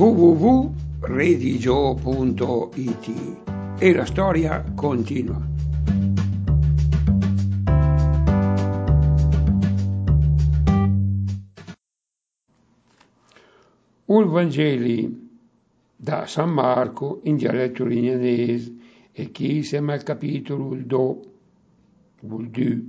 www.redigio.it e la storia continua. Il Vangeli da San Marco in dialetto lignanese e chi siamo al capitolo il do, il du.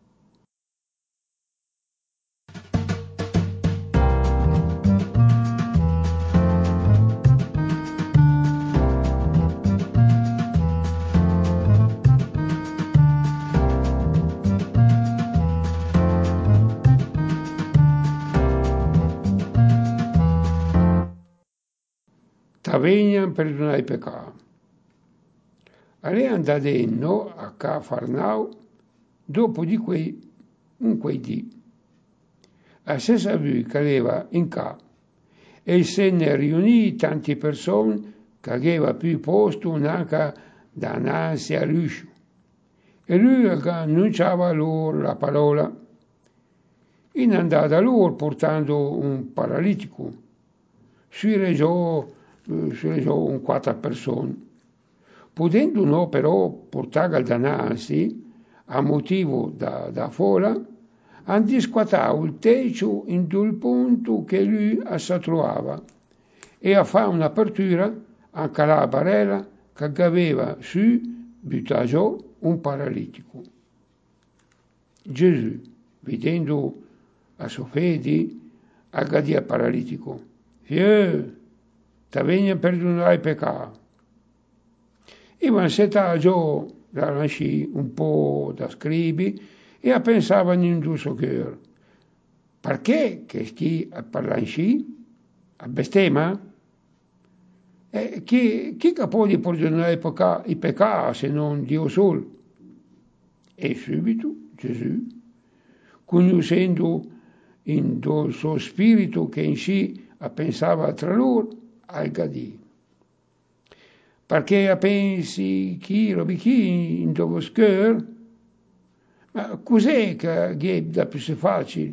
T'avegnan perdonare i peccati. È andato a Cafarnao dopo di quei dì. A se sapù che aveva in ca e se ne riunì tante persone che aveva più posto neanche davanti all'uscio. E lui annunciava loro la parola. In andata loro portando un paralitico. Si reggiò un 4 persone. Potendo no però portare al danasi a motivo da fola, han disquatato il techo in quel punto che lui si trovava e a fare un'apertura anche la barella che aveva su buttato un paralitico. Gesù, vedendo a sua fede, aggadì al paralitico: «Fieu, t'avegna perdonare i peccati». E van già da lasci un po' da scrivi e a pensavano in il suo cuore. Perché che sti a parlare in a bestemmia? Chi può perdonare i peccati se non Dio solo? E subito Gesù, conoscendo in il suo spirito che in pensava tra loro, al gadì. Perché pensi chi in dove scher? Ma cos'è che è da più facile?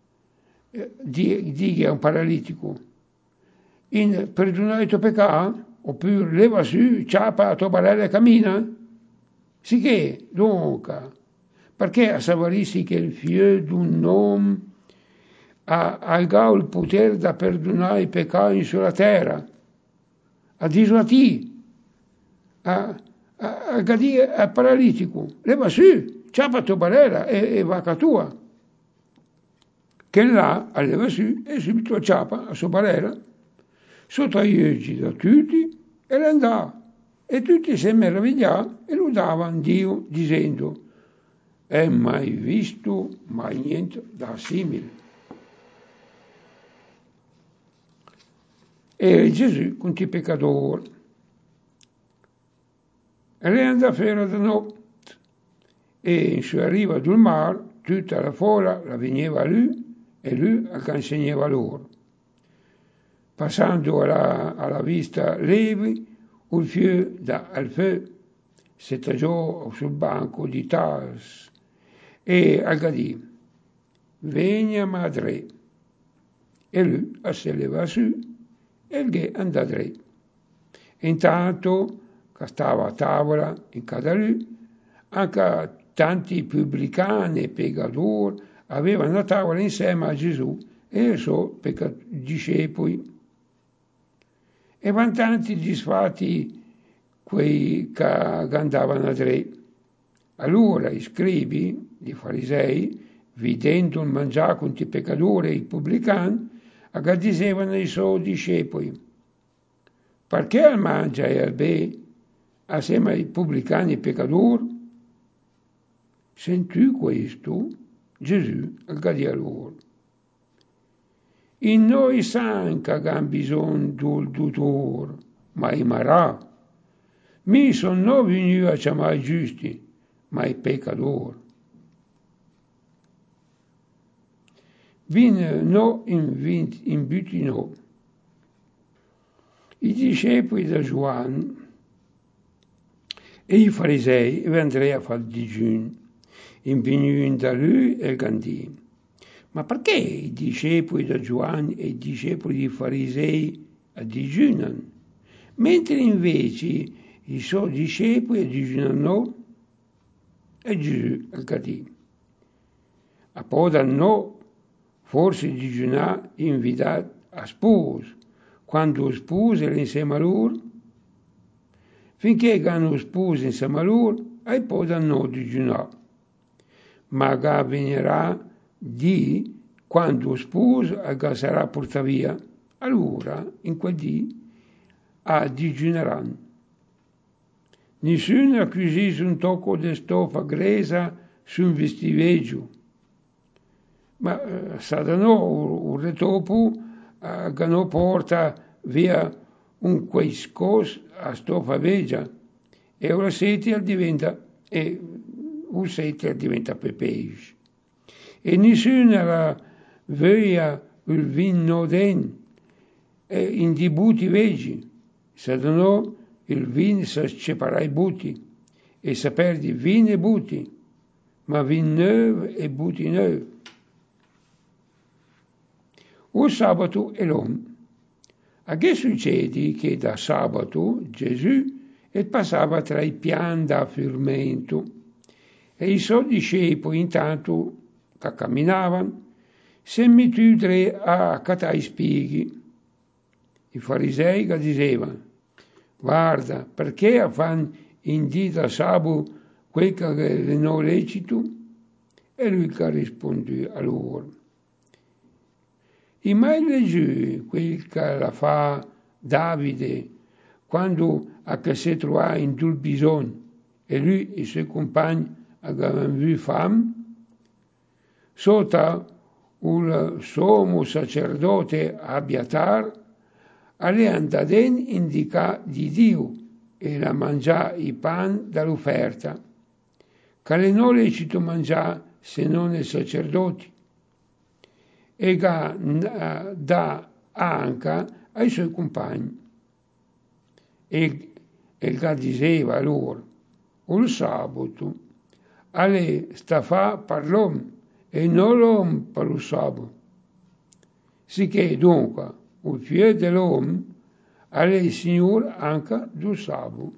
Dica a un paralitico: in perdonare i tuoi peccati? Oppure leva su, ciapa a tua barella e cammina? Sì che, dunque, perché a savarisi che il figlio d'un uomo ha il potere da perdonare i peccati sulla terra? A dirlo a te. A paralitico, leva su, ciapa tua barella e vacca tua. Che là leva su e subito ciapa a sua barella, sotto gli occhi da tutti e le andava. E tutti si meravigliavano e lodavano Dio dicendo: «È mai visto, mai niente da simile». E Gesù con i peccatori. E lei andava fuori da notte e in sua riva del mare tutta la folla la veniva a lui e lui insegnava loro. Passando alla vista Levi, il figlio da Alfeo, si tagliò sul banco di Tas e aggadì: «Vegna madre». E lui si leva su e il andò dritto. Intanto che stava a tavola in casa lui, anche tanti pubblicani e peccatori avevano a tavola insieme a Gesù e i suoi discepoli. E van tanti disfatti quei che andavano a dritto. Allora i scribi, i farisei, vedendo il mangiare con i peccatori e i pubblicani, dicevano ai suoi discepoli: «Perché al mangia e al bere assieme ai pubblicani e ai peccatori?» Sentì questo, Gesù aggadì a loro: «In noi san che abbiamo bisogno del dottore, ma i marà. Mi sono non venuto a chiamare i giusti, ma i peccatori». Vin no invitti no. I discepoli da Giovanni e i farisei e Andrea a fare digiuno, in da lui e il gandino. Ma perché i discepoli da Giovanni e i discepoli dei farisei digiunano, mentre invece i suoi discepoli digiunano e Gesù al cattivo. A poda no, forse digiunà invitato a sposo, quando lo sposo era insieme a loro, finché hanno sposo insieme a loro, e poda no digiunà. Ma avverrà di quando lo sposo sarà portato via, allora in quel dì digiuneranno. Nessuno acquisisce un tocco di stoffa gresa su un vestiveggio, ma saranno un retopo che non porta via un quaiscos a stoffa veggia e ora un settia diventa pepeis. E nessuno la veglia il vino den in di buti veggi, saranno il vin sa separai buti e saper di vin e buti, ma vin neuv e buti neuv. O sabato e l'uomo. A che succede che da sabato Gesù passava tra i piani da fermento e i suoi discepoli intanto che camminavano si mettevano a catare i spighi. I farisei che dicevano: guarda, perché fanno in dita sabato quel che non è lecito? E lui che risponde a loro: e mai leggi quel che la fa Davide quando che si trova in dul bisogno e lui e i suoi compagni avevano vu fame? Sotto il sommo sacerdote Abiatar alle andaden indica di Dio e la mangià i pan dall'offerta, che non è lecito mangiare se non i sacerdoti, e dà anche ai suoi compagni. E che diceva loro: il sabato alle sta fa per l'uomo e non l'uomo per il sabato. Sicché dunque il figlio dell'uomo alle il Signore anche del sabato.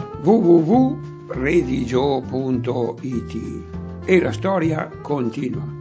www.religio.it e la storia continua.